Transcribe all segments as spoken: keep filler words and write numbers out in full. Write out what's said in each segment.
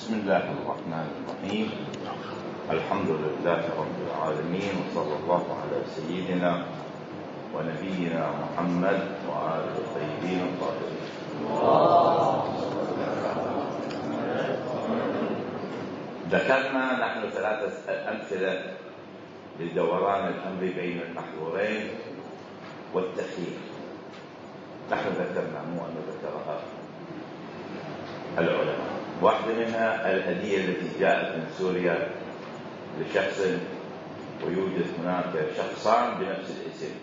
بسم الله الرحمن الرحيم. الحمد لله رب العالمين، وصلى الله على سيدنا ونبينا محمد وآله الطيبين الطاهرين. ذكرنا نحن ثلاثة أمثلة لدوران الأمر بين المحظورين والتخيير. نحن ذكرنا، مو أن ذكرها العلماء. واحدة منها الهدية التي جاءت من سوريا لشخص، ويوجد هناك شخصان بنفس الاسم،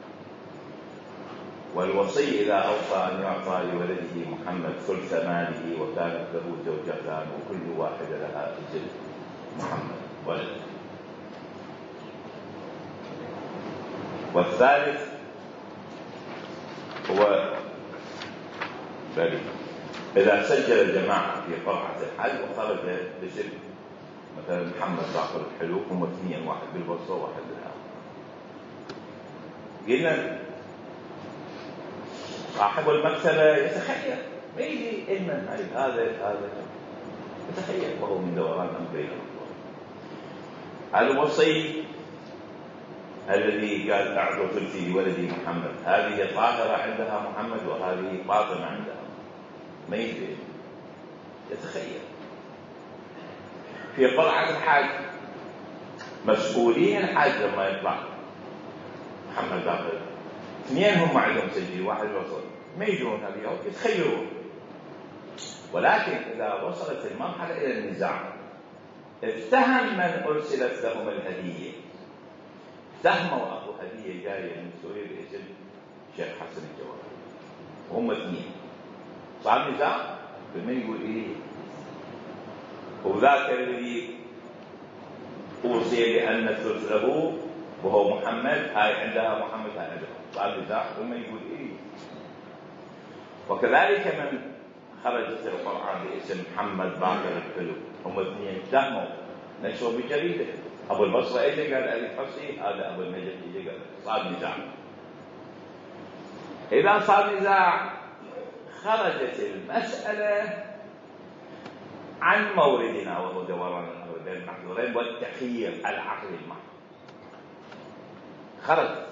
والوصي إذا أوصى أن يعطى لولده محمد ثلث ماله، وكانت له زوجتان وكل واحدة لها اسم محمد ولد. والثالث هو بريء إذا سجل الجماعة في قرعة الحج وخرج باسم مثلا محمد باقر الحلو، هم اثنين، واحد بالبصرة وواحد بالهام. قلنا صاحب المكتبة يتخيل، ما يجي علما هذا هذا يتخيل، وهو من دوران أمرين. الوصي الذي قال أعطوا ثلثي لولدي محمد، هذه طاهرة عندها محمد وهذه باطنة عندها، ما يدري، يتخيل. في قرعة الحاج مسؤولين الحاج لما يطلع محمد باقر، اثنين هم عندهم سجل، واحد وصل، ما يدرون هذه، يتخيلون. ولكن إذا وصلت المرحلة إلى النزاع، افتهم من أرسلت لهم الهدية، افتهموا أخو هدية جاية من سوريا باسم شيخ حسن الجوهري، وهم اثنين، صار نزاع بمن يقول إيه، وذاك الذي أوصي بأن الثلث له وهو محمد، هاي عندها محمد، هاي عندها، صار نزاع بمن يقول إيه. وكذلك من خرجت القرعة باسم محمد باقر الحلو، هم اثنين اتهموا، نشروا بجريدة، أبو البصرة إجا قال أبي حسي، هذا أبو النجف إجا قال، صار نزاع. إذا صار نزاع خرجت المسألة عن موردنا، وهو دوران الأمر بين المحظورين والتخيير العقلي المحض. خرجت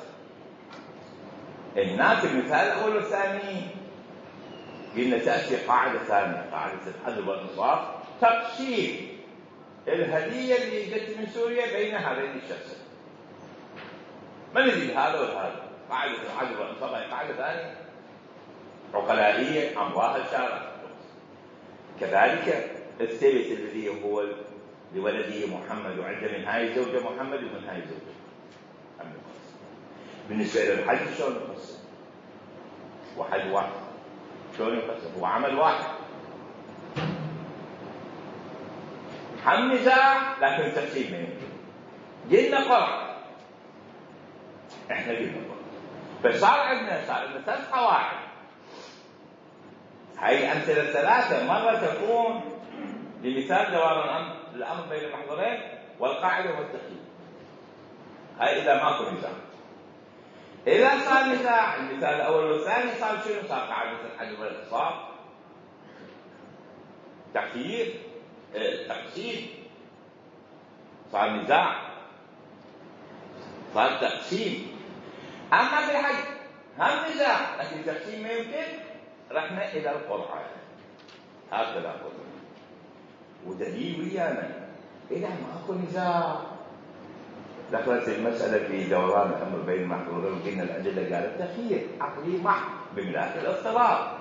هناك المثال الأول والثاني، قلنا تأتي قاعدة ثانية، قاعدة العدل والإنصاف، تقسيم الهدية اللي جت من سوريا بين هذين الشخصين، ما ندري هذا وهذا. قاعدة العدل والإنصاف هي قاعدة ثانية عقلائية أمضاها الشارع. كذلك الثلث الذي هو لولده محمد، وعنده من هاي الزوجة محمد ومن هاي الزوجة محمد. بالنسبة للحج شلون يقسم؟ واحد واحد، شلون يقسم؟ هو عمل واحد، هم نزاع لكن التقسيم ما يمكن. جينا قرع، احنا جينا قرع، فصار عندنا صار عندنا ثلاث قواعد. هاي الأمثلة الثلاثة مرة تكون لمثال دوران الأمر بين المحظورين والقاعدة والتخيير، هاي إذا ماكو نزاع. إذا صار نزاع، المثال الأول والثاني صار شنو؟ صار قاعدة العدل والإنصاف، تخيير، تقسيم. صار نزاع، صار تقسيم. أما في الحج هم نزاع لكن التقسيم ما يمكن، رحنا إلى القرعة، هكذا قلنا. ودليل ويانا إذا ماكو نزاع. ذكرت المسألة في دوران الأمر بين المحظورين، وقلنا الأدلة قالت تخيير عقلي محض بملاك الاضطرار.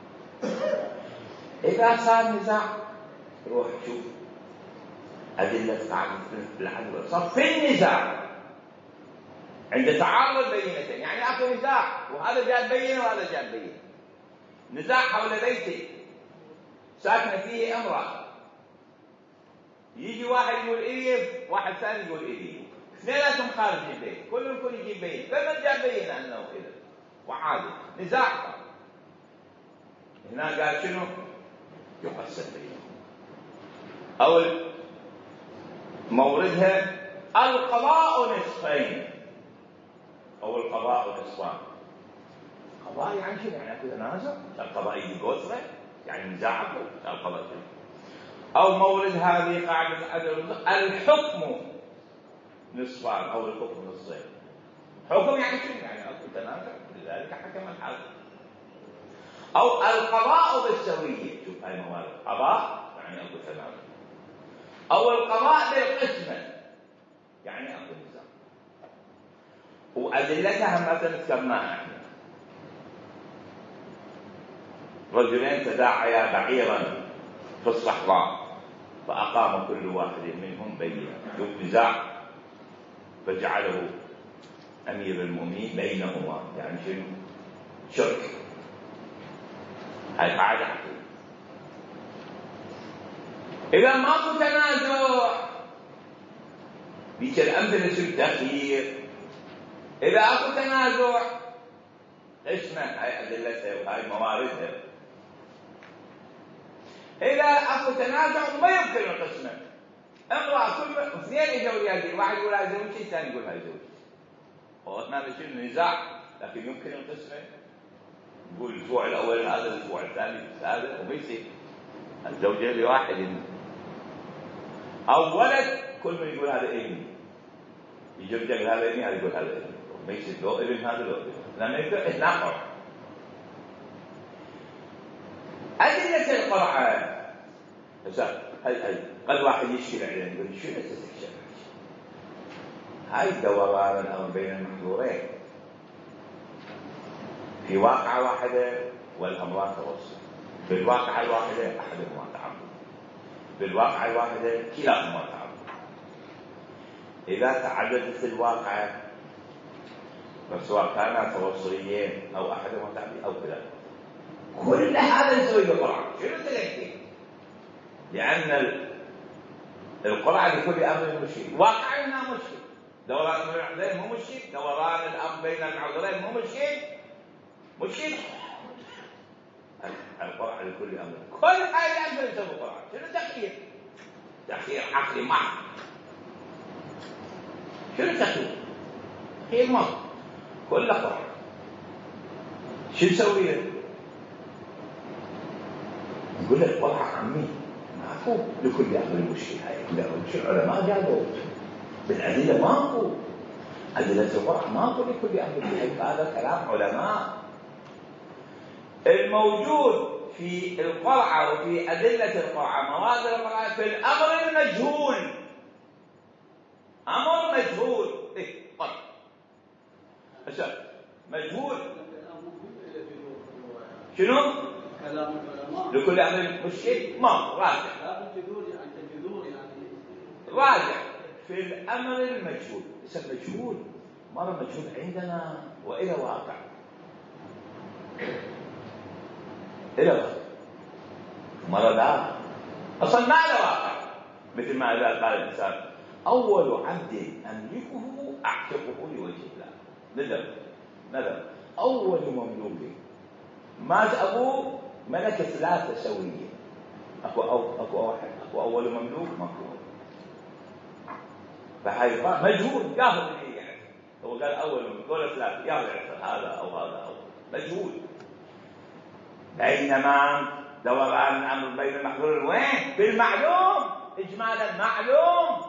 إذا صار نزاع روح شوف أدلة قاعدة العدل والإنصاف في النزاع عند تعارض بينتين، يعني أكو نزاع وهذا جاب بينه وهذا جاب بينه. نزاع حول بيتي ساكنة فيه امرأة، يجي واحد يقول إيه، واحد ثاني يقول إيه، اثنيناتهم خارج البيت، كل الكل يجيب بين، فمن جاب بين أنه إذا وعادي نزاع. هنا قال شنو؟ يقسم بينهم. أو موردها القضاء نصفين، أو القضاء نصفان. قضاء يعني شنو؟ يعني أكو تنازع، القضاء يجي قصره، يعني نزاعكم القضاء شنو؟ أو مورد هذه قاعدة عدل الحكم نصفان أو الحكم نصفين. حكم يعني شنو؟ يعني أكو تنازع لذلك حكم الحاكم. أو القضاء بالسوية، شوف هاي موارد قضاء يعني أكو تنازع، أو القضاء بالقسمة يعني أكو نزاع. وأدلتها ما ذكرناها احنا. رجلين تداعيا بعيرا في الصحراء فأقام كل واحد منهم بينة، شوف نزاع فجعله أمير المؤمنين بينهما، يعني شنو؟ شرك. هاي قاعدة عقلية. إذا ماكو تنازع بيك الأمثلة شو التأخير. إذا أكو تنازع اسمه هاي أدلتها وهاي مواردها. إذا أكو تنازع ما يمكن القسمة. امرأة كل اثنين اجوا وياي، واحد يقول هاي زوجتي الثاني يقول هاي زوجتي. وقتنا نشيل نزاع لكن يمكن القسمة. نقول الأسبوع الأول هذا، الأسبوع الثاني هذا، وما يصير. الزوجين لواحد أو ولد كل من يقول هذا ابني، يجرجر هذا ابني، هذا يقول هذا ابني، ما يصير لو ابن هذا لو ابن، لأنه يبدأ إثناء. أدلة القرعة هسه هاي هاي قد واحد يشكي عليه يقول شو تستكشف؟ هاي دوران الأمر بين المحظورين في واقعة واحدة والأمران توصل. بالواقعة الواحدة أحدهما تعبد، بالواقعة الواحدة كلاهما تعبد. إذا تعددت الواقعة فسواء كانا توصليين أو أحدهما تعبد أو كلاهما، كل هذا نسوي بالقرعة. شنو تلقي؟ لأن القرعة لكل أمر مشكل، واقعنا مشكل. دوران المحظورين مو مشكل، دوران الأمر بين المحظورين مو مشكل، مشكل. القرعة لكل أمر، كل هاي الأمر يسوي قرعة. شنو تخيير؟ تخيير عقلي محض. شنو تخيير؟ تخيير محض. كل قرعة شو نسوي له؟ نقول لك قرعة عمي ماكو لكل أمر مشكل. هاي كل أمر مشكل. العلماء قالوا بالأدلة ماكو أدلة القرعة ماكو لكل أمر مشكل. هذا كلام علماء. الموجود في القرعة وفي أدلة القرعة، مواد القرعة في الأمر المجهول. أمر مجهول. إيه قرعة أشار مجهول. شنو؟ كلام العلماء لكل أمر مشكل ما راجع. لا بالجذور يعني الجذور يعني راجع في الأمر المجهول. اسم مجهول مرة مجهول عندنا وإلى واقع. إلى واقع مرة لا أصلا ما إلى واقع. مثل ما إذا قال الإنسان أول عبد أملكه أعتقه لوجه الله. نذر نذر أول مملوك مات أبوه ملك ثلاثة سوية. أكو أو أكو واحد أكو أول مملوك ماكو. فهاي مجهول ياخذ اللي يعني. هو قال أول مملوك ولا ثلاثة ياخذ هذا أو هذا أو مجهول. بينما دوران الأمر بين المحظور وين؟ بالمعلوم. إجمالا معلوم.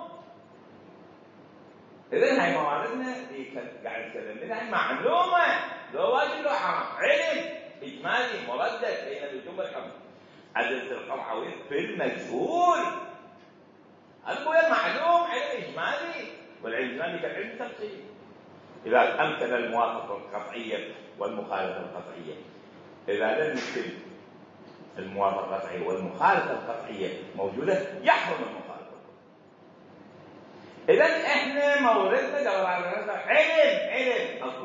إذن هاي مواردنا اللي قاعد نتكلم منها هاي معلومة، لو واجب لو حرام، علم إجمالي مردد بين الوجوب والحكم. أدلة القرعة وين؟ بالمجهول. هذا معلوم علم إجمالي، والعلم الإجمالي كالعلم التفصيلي. إذا أمكن الموافقة القطعية والمخالفة القطعية، إذا لم يمكن الموافقة القطعية والمخالفة القطعية موجودة يحرم المخالفة. إذا إحنا موردنا دوران علم علم أكو.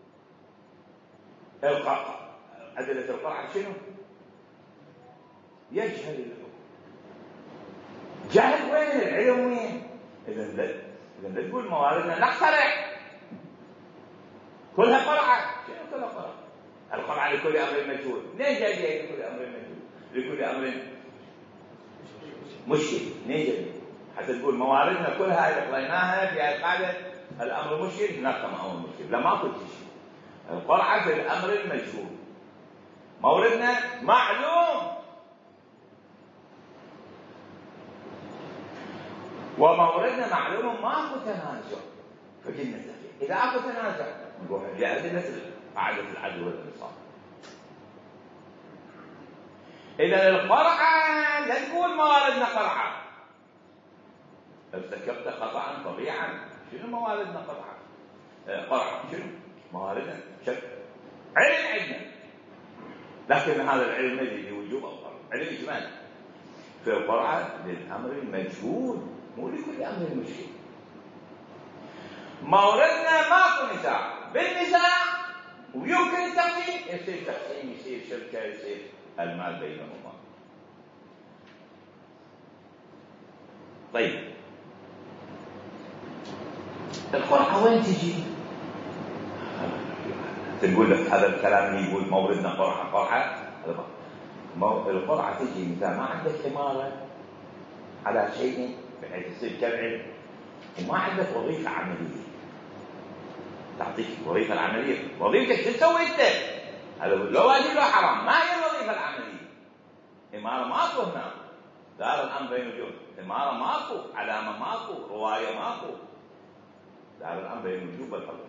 القطع أدلة القرعة شنو؟ يجهل الحكم. جهل وين؟ العلم وين؟ إذا لا إذا لا تقول مواردنا نخترع كلها قرعة. شنو كلها قرعة؟ القرعة لكل أمر مجهول. ليه جاية لكل أمر مجهول؟ لكل أمر مشكل. ليه جاية؟ حتى تقول مواردنا كلها اللي قريناها في هذه القاعدة الأمر مشكل نقم أمر مشكل. لا ما قلت شيء. القرعة في الأمر المجهول. موردنا معلوم. وموردنا معلوم ماكو تنازع فقلنا اذا اكو تنازع نروح لادله قاعده العدل والانصاف. اذا القرعه لا تقول مواردنا قرعه، ارتكبت خطا طبيعا. شنو مواردنا قرعه؟ قرعه شنو؟ مواردنا شك علم عندنا، لكن هذا العلم ما يجي بوجوب او فرض، علم اجمالي. في القرعه للامر المجهول مو لكل امر مشكل. موردنا ماكو نزاع، بالنزاع ويمكن التقسيم يصير تقسيم، يصير شركه، يصير المال بينهما. طيب القرعه وين تجي؟ تقول لك هذا الكلام اللي يقول موردنا قرعه قرعه، القرعه تجي اذا ما عندك اماره على شيء بحيث يصير كالعلم وما عندك وظيفه عمليه. تعطيك الوظيفه العمليه، وظيفتك شو تسوي انت؟ هذا لو واجب لو حرام، ما هي الوظيفه العمليه؟ اماره ماكو هنا، دار الامر بين وجوه، اماره ماكو، علامه ماكو، روايه ماكو، دار الامر بين وجوه بالفضل.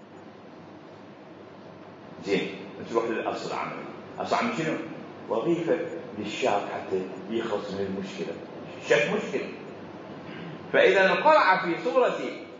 زين تروح للاصل العملي. اصل عملي شنو؟ وظيفه للشاب حتى يخلص من المشكله، شك مشكله. فاذا القرعه في صوره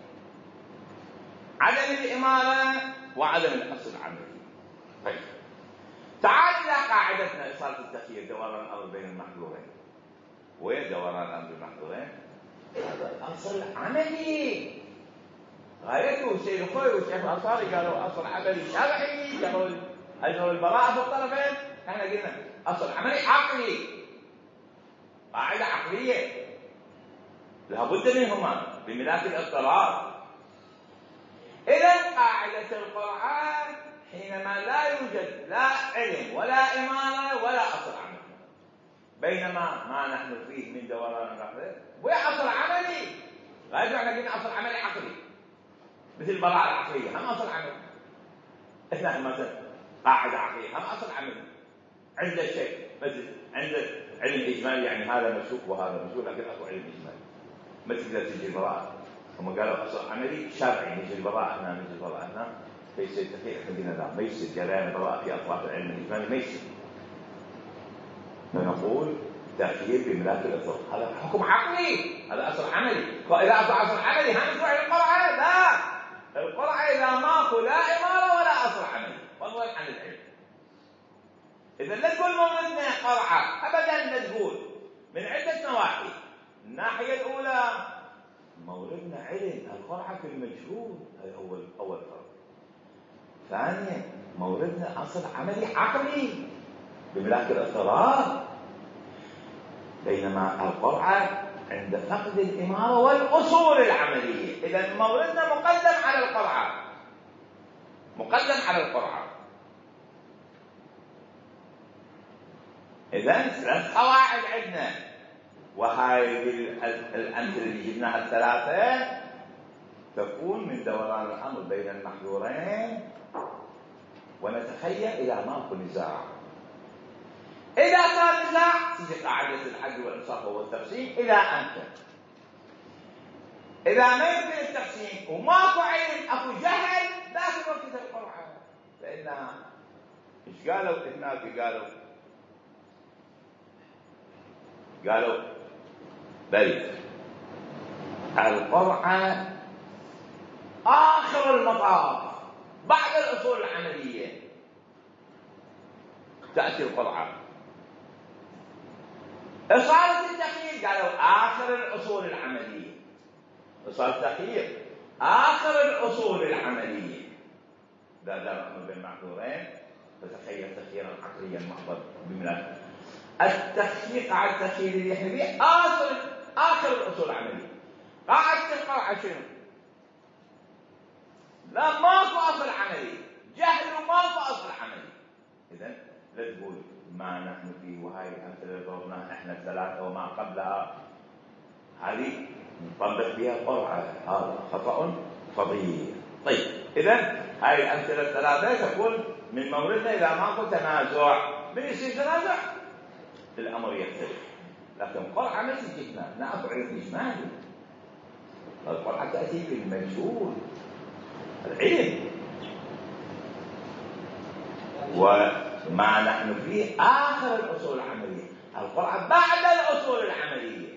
عدم الاماره وعدم الاصل العملي. طيب تعال الى قاعدتنا اصاله التخيير، دوران الامر بين المحظورين. وين دوران الامر بين المحظورين؟ هذا الاصل عملي غايته. سيد الخوي والشيخ الانصاري قالوا اصل عملي شرعي، قالوا اجر البراءه في الطرفين. احنا قلنا اصل عملي عقلي، قاعده عقليه لابد منهما بملاك الاضطرار. اذا قاعده القرعه حينما لا يوجد لا علم ولا اماره ولا اصل عملي، بينما ما نحن فيه من دوران العقل وين اصل عملي؟ غايته احنا قلنا اصل عملي عقلي مثل البراءة العقلية، هم أصل عمل. إحنا مثلا قاعدة عقلية هم أصل عمل. عندك شيء مثل عندك علم إجمالي، يعني هذا مسوق وهذا مسوق، لكن أكو علم إجمالي. ما تقدر تجي البراءة، هم قالوا أصل عملي شرعي، نجي البراءة هنا نجي البراءة هنا، فيصير تخيل عندنا لا ما يصير جريان البراءة في أطراف العلم الإجمالي ما يصير. فنقول تأخير بملاك الأصل، هذا حكم عقلي، هذا أصل عملي. فإذا أصل أصل عملي هم نروح للقرعة؟ لا، القرعة إذا ماكو لا إمارة ولا أصل عملي فضلا عن العلم. إذا لا تقول موردنا قرعة أبدا، لا تقول من عدة نواحي. الناحية الأولى موردنا علم، القرعة في المجهول، هذا أول أول فرق. ثانيا موردنا أصل عملي عقلي بملاك الأضطرار، بينما القرعة عند فقد الإمارة والأصول العملية. إذا موردنا مقدم على القرعة، مقدم على القرعة. إذا ثلاث قواعد عندنا، وهاي الأمثلة اللي جبناها الثلاثة تكون من دوران الأمر بين المحظورين، ونتخيل إلى ماكو نزاع. إذا صار نزاع تيجي قاعدة العدل والإنصاف والتقسيم إذا أمكن. إذا ما يمكن التقسيم وماكو علم، أكو جهل، لازم وقت القرعة. لأنها إيش قالوا هناك؟ قالوا قالوا بل القرعة آخر المطاف بعد الأصول العملية تأتي القرعة. إصالة التخيير قالوا آخر الأصول العملية، إصالة التخيير آخر الأصول العملية. لا دار الأمر بين المحظورين، فتخيل تخييرا عقليا محضا بملاك التخيير. قاعدة التخيير اللي احنا فيه آخر آخر الأصول العملية. قاعدة القرعة شنو؟ لا ماكو أصل عملي، جهل وماكو أصل عملي. إذا لا تقول ما نحن فيه، وهاي الأمثلة اللي ضربناها احنا الثلاثة وما قبلها هذه نطبق بها القرعة، هذا خطأ فظيع. طيب إذا هاي الأمثلة الثلاثة تكون من موردنا إذا ماكو تنازع. من يصير تنازع الأمر يختلف، لكن قرعة ما تجي هنا، نأكو علم إجمالي القرعة تأتي في المجهول العلم، وما نحن فيه آخر الأصول العملية. القرعة بعد الأصول العملية.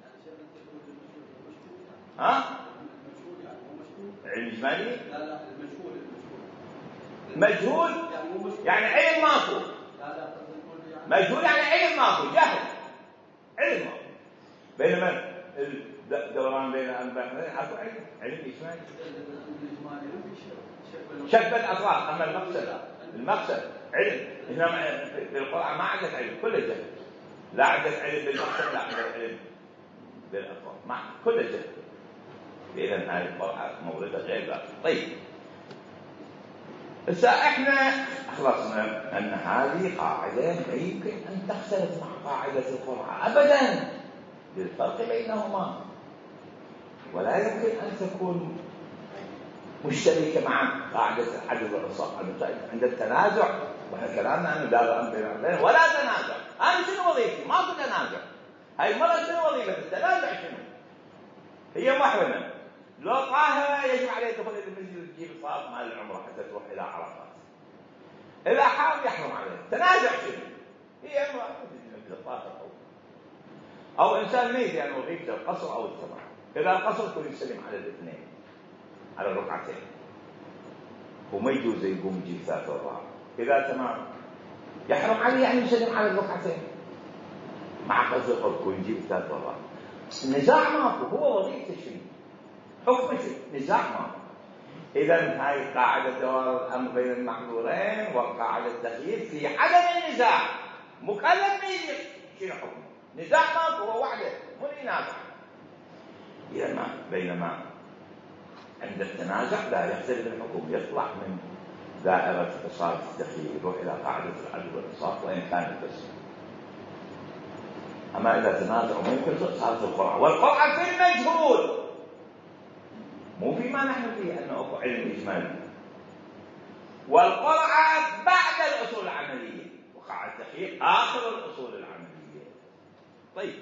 ها؟ علم إجمالي؟ لا لا المجهول مجهول يعني علم ماكو. مجهول يعني علم ماكو، جهل علم ماكو. بينما الدوران بين الأنباء اكو علم علم إجمالي شك الأطراف. أما المقصد المقصد علم. إنما في القرآن ما عندك علم، كله جهل. لا عندك علم بالمقصد، لا عندك علم بالأطراف، ما كله جهل. إذا هذه القرآن موردة غير ذلك. طيب هسه احنا خلصنا ان هذه قاعده لا يمكن ان تختلف مع قاعده القرعه ابدا، للفرق بينهما، ولا يمكن ان تكون مشتركه مع قاعده العدل والاصابه. عند التنازع، واحنا كلامنا انه دار الامر بين الامرين ولا تنازع. انا شنو وظيفتي؟ ماكو تنازع. هاي المره شنو وظيفه التنازع؟ شنو هي؟ محرمه. لو طاهره يجب عليه تدخل الى المسجد تجيب الصلاه مال العمره حتى تروح الى عرفات. إذا حرم يحرم عليه. تنازع شنو؟ هي امرأة مثل طاهر أو أو إنسان ميت، يعني وظيفته القصر أو التمام. إذا القصر يكون يسلم على الاثنين، على الركعتين، وما يجوز يقوم يجيب ثلاثة والرابع. إذا تمام يحرم عليه يعني يسلم على الركعتين مع قصر القرب ويجيب ثلاثة والرابع. النزاع ماكو، هو وظيفته شنو؟ حكمه شنو؟ نزاع ماكو. إذا هاي قاعدة دوار الأمر بين المحظورين وقاعدة التخيير في عدم النزاع. مكلف يجي شنو حكمه؟ نزاع ماكو، هو وحده مو ينازع. إذا ما بينما عند التنازع لا يختلف الحكم، يطلع من دائرة إصالة التخيير يروح إلى قاعدة العدل والإنصاف وإن كان القسم. أما إذا تنازع ما يمكن صارت القرعة، والقرعة في المجهول، مو فيما نحن فيه أنه أكو علم إجمالي. والقرعة بعد الأصول العملية، وقاعدة التخيير آخر الأصول العملية. طيب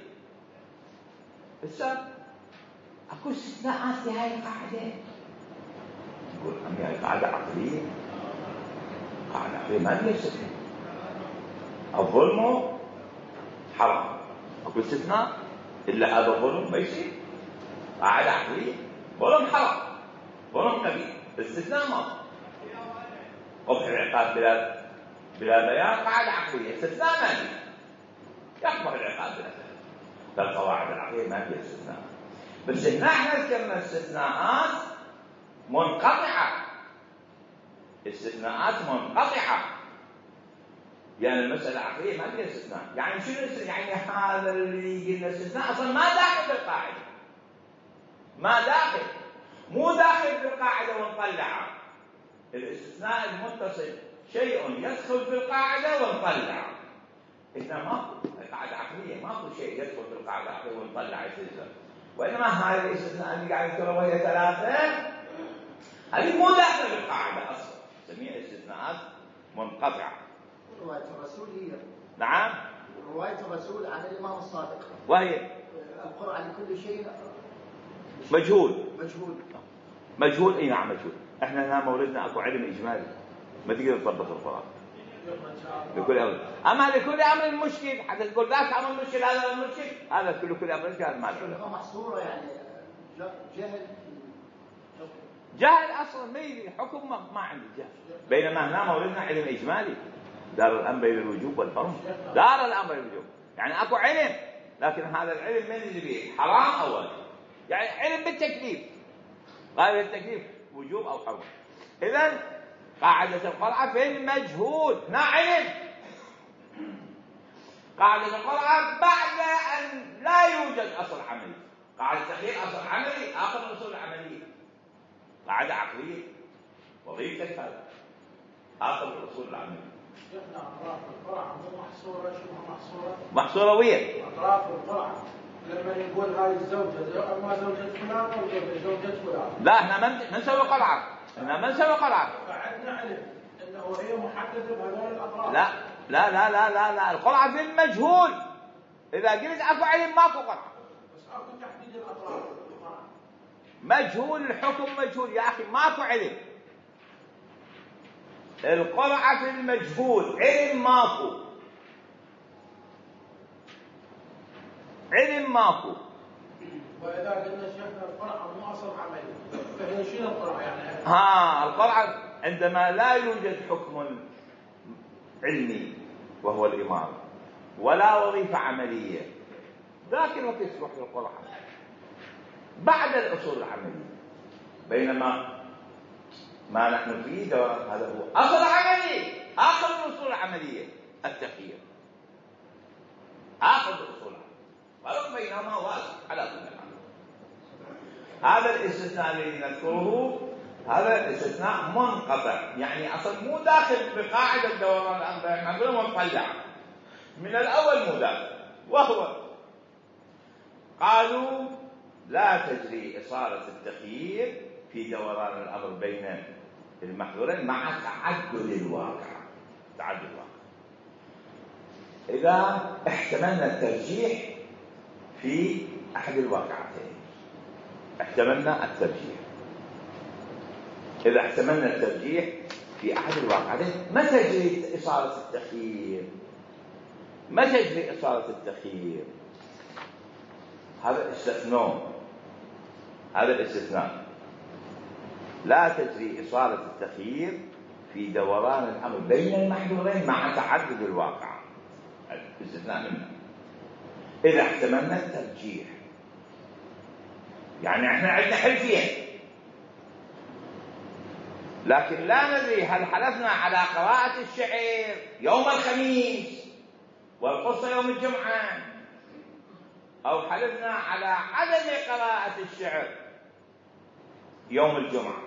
هسه أكو استثناءات لهذه القاعدة. نقول أمي هاي قاعدة عقلية، قاعدة عقلية ما فيها استثناء. الظلم حرام، أكو استثناء إلا هذا الظلم ما يصير. قاعدة عقلية، ظلم حرام، ظلم كبير، استثناء ما قبح العقاب بلا بلا بيان، قاعدة عقلية، استثناء ما في، يقبح العقاب بلا بيان. فالقواعد العقلية ما فيها استثناء. بس هنا احنا ذكرنا استثناءات منقطعة، استثناءات منقطعة. يعني المسألة العقلية ما فيها استثناء. يعني شنو يعني هذا اللي قلنا استثناء أصلا ما داخل بالقاعدة، ما داخل، مو داخل بالقاعدة ونطلعه. الاستثناء المتصل شيء يدخل في القاعدة ونطلعه. إذا ماكو قاعدة عقلية، ماكو شيء يدخل في القاعدة العقلية ونطلع يصير. وإنما هذه الاستثناء اللي قاعد يذكرها وهي ثلاثة، هذه مو داخل بالقاعدة أصلا، نسميها استثناءات منقطعة. رواية الرسول هي نعم، رواية الرسول عن الإمام الصادق، وهي القرعة لكل شيء مجهول. مجهول مجهول اي نعم مجهول. احنا هنا موردنا اكو علم اجمالي، ما تقدر تطبق القرآن لكل امر. اما لكل امر مشكل، حتى تقول ذاك امر مشكل هذا امر مشكل، هذا كل كل امر كان ما له محصورة. يعني جهل جهل اصلا ما حكم ما, ما عندي جهل. بينما هنا موردنا علم اجمالي، دار الامر بين الوجوب والحرم، دار الامر الوجوب. يعني اكو علم، لكن هذا العلم من اللي بيه؟ حرام او واجب. يعني علم بالتكليف، غير التكليف وجوب او حرام. اذا قاعدة القرعة في المجهول، هنا علم. قاعدة القرعة بعد ان لا يوجد اصل عملي. قاعدة التخيير اصل عملي، اخر الاصول العملية. قاعدة عقلية، وظيفتك هذا اخر الاصول العملية. شيخنا اطراف القرعة مو محصورة، شبه محصورة. محصورة وين؟ اطراف القرعة لما يقول هاي الزوجة اما زوجة فلان او زوجة فلان. لا احنا ما نسوي قرعة، احنا ما نسوي قرعة. فعندنا علم انه هي محددة بهذول الاطراف. لا لا لا لا لا لا القرعة في المجهول. اذا قلت اكو علم ماكو قرعة. بس اكو تحديد الاطراف القرعة. مجهول الحكم مجهول. يا أخي ماكو علم، القرعة في المجهول، علم ماكو، علم ماكو. وإذا قلنا شيخنا القرعة مو أصل عملي، فهي شنو القرعة يعني؟ ها القرعة عندما لا يوجد حكم علمي وهو الإمارة ولا وظيفة عملية، ذاك الوقت يصلح للقرعة بعد الأصول العملية. بينما ما نحن فيه هذا هو أصل عملي، آخر الأصول العملية التخيير، آخر الأصول العملية، فرق بينهما واسع على كل حال. هذا الاستثناء الذي نذكره هذا الاستثناء منقطع، يعني أصلا مو داخل بقاعدة دوران الأربعين، احنا نقول مطلع من الأول مو داخل. وهو قالوا لا تجري إصالة التخيير في دوران الأمر بين المحذورين مع تعدد الواقع. تعدد الواقع إذا احتملنا الترجيح في أحد الواقعتين، احتملنا الترجيح إذا احتملنا الترجيح في أحد الواقعتين، ما تجري إصالة التخيير؟ ما تجري إصالة التخيير؟ هذا استثناء، هذا الاستثناء لا تجري إصالة التخيير في دوران الأمر بين المحذورين مع تعدد الواقع، الاستثناء منه إذا احتملنا الترجيح. يعني احنا عندنا حلفين، لكن لا ندري هل حلفنا على قراءة الشعر يوم الخميس والقصة يوم الجمعة، أو حلفنا على عدم قراءة الشعر يوم الجمعة.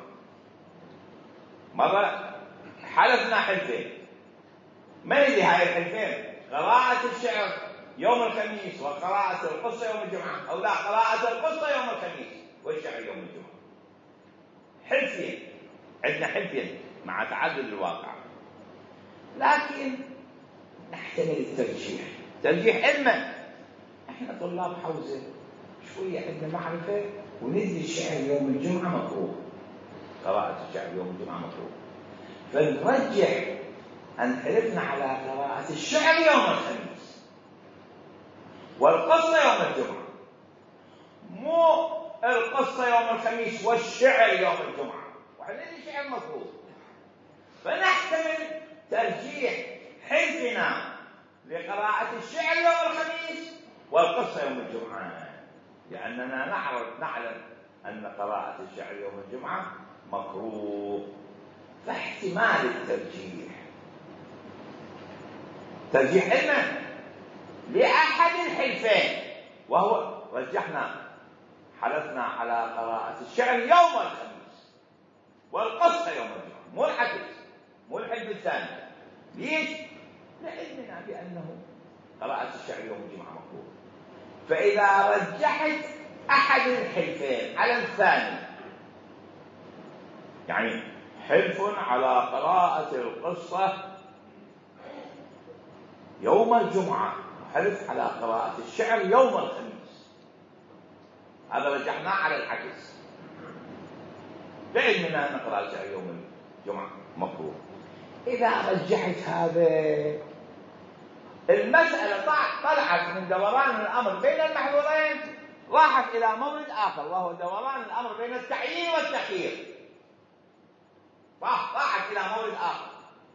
مرة حلفنا حلفين، ما ندري هاي الحلفين قراءة الشعر يوم الخميس وقراءة القصة يوم الجمعة، أو لا قراءة القصة يوم الخميس والشعر يوم الجمعة. حلفين، عندنا حلفين مع تعدد الواقع، لكن نحتمل الترجيح. ترجيح علما احنا طلاب حوزة شوية عندنا معرفة وندري الشعر يوم الجمعة مكروه، قراءة الشعر يوم الجمعة مكروه، فنرجح أن حلفنا على قراءة الشعر يوم الخميس والقصة يوم الجمعة، مو القصة يوم الخميس والشعر يوم الجمعة، وحنا ندري الشعر مكروه، فنحتمل ترجيح حلفنا لقراءة الشعر يوم الخميس والقصة يوم الجمعة، لأننا نعرف نعلم أن قراءة الشعر يوم الجمعة مكروه. فاحتمال الترجيح ترجيح علما لأحد الحلفين، وهو رجحنا حلفنا على قراءة الشعر يوم الخميس والقصة يوم الجمعة، مو العكس، مو الحلف الثاني. ليش؟ لعلمنا بأنه قراءة الشعر يوم الجمعة مكروه. فإذا رجحت أحد الحلفين على الثاني، يعني حلف على قراءة القصة يوم الجمعة وحلف على قراءة الشعر يوم الخميس، هذا رجحناه على العكس، لعلمنا أن قراءة الشعر يوم الجمعة مكروه. إذا رجحت هذا، المسألة طلعت من دوران الأمر بين المحذورين راحت إلى مورد آخر، وهو دوران الأمر بين التعيين والتخيير، راحت إلى مورد آخر.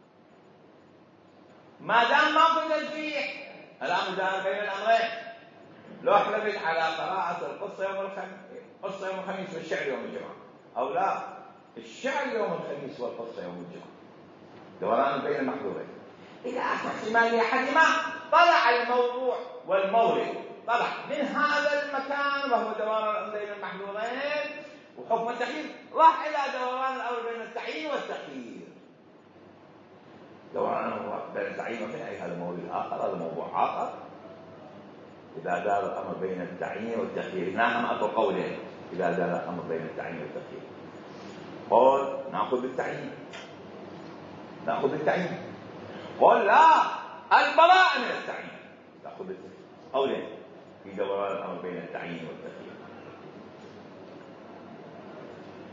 ما دام ماكو ترجيح، الأمر دار بين الأمرين، لو حلفت على قراءة القصة يوم الخميس قصة يوم الخميس والشعر يوم الجمعة، أو لا الشعر يوم الخميس والقصة يوم الجمعة، دوران بين المحذورين. إذا أخذ احتمال أحدهما طلع الموضوع والمورد، طلع من هذا المكان وهو دوران بين المحذورين وحكم التخيير، راح إلى دوران الأمر بين التعيين والتخيير. دوران بين التعيين والتخيير أي هذا موضوع آخر، هذا موضوع آخر. إذا دار الأمر بين التعيين والتخيير، نعم أكو قولين إذا دار الأمر بين التعيين والتخيير. قول نأخذ بالتعيين، نأخذ بالتعيين. قول لا، البراءة من التعيين، نأخذ بالتخيير. قولين في دوران الأمر بين التعيين والتخيير.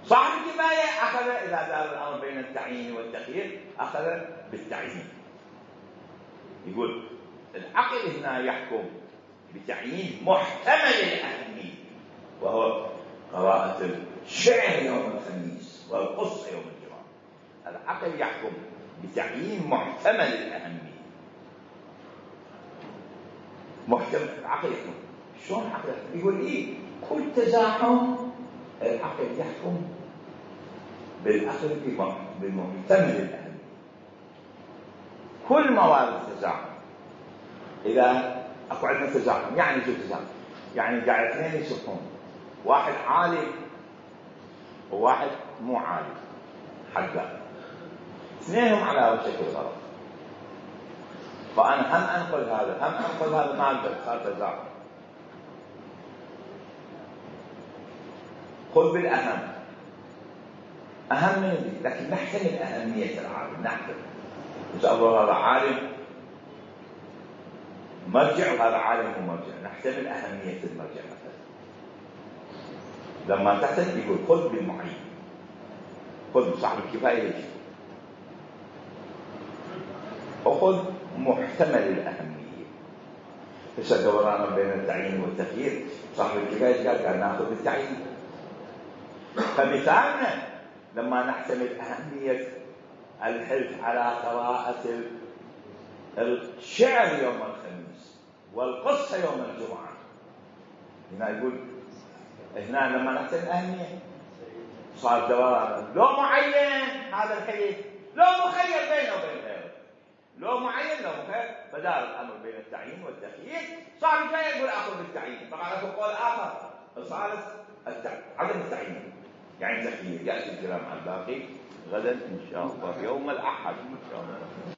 صاحب الكفاية أخذ إذا دار الأمر بين التعيين والتخيير أخذ بالتعيين. يقول العقل هنا يحكم بتعيين محتمل الأهمية، وهو قراءة الشعر يوم الخميس والقصة يوم الجمعة. العقل يحكم بتعيين محتمل الأهمية. محتمل العقل يحكم. شلون العقل يحكم؟ يقول إيه كل تزاحم العقل يحكم بالأخذ بمحتمل الأهمية. كل موارد التزاحم إذا أكو عندنا تزاحم، يعني شو تزاحم؟ يعني قاعد اثنين يصفون، واحد عالي وواحد مو عالي، حقا اثنينهم على وشك الغلط، فأنا هم أنقل هذا هم أنقل هذا ما أقدر، صار تزاحم. خذ بالأهم، أهم من ذي، لكن نحتمل أهمية العالم، نحتمل. إذا الله هذا عالم مرجع وهذا عالم ومرجع، نحتمل أهمية المرجع مثلا. لما تحتمل يقول خذ بالمعين، خذ صاحب الكفاية يجي، وخذ محتمل الأهمية. إذا دوران بين التعيين والتخيير، صاحب الكفاية قال قال ناخذ بالتعيين. فمثالنا لما نحتمل أهمية الحلف على قراءة الشعر يوم الخميس والقصة يوم الجمعة، هنا يقول هنا لما نحتمل أهمية صار دوران لو معين هذا الحلف، لو مخير بينه وبين غيره، لو معين لو مخير، فدار الأمر بين التعيين والتخيير. صار الجاي يقول أخذ بالتعيين. طبعا أكو قول آخر الثالث عدم التعيين يعني تخيير. يأتي الكلام عن الباقي غدا إن شاء الله يوم الأحد إن شاء الله.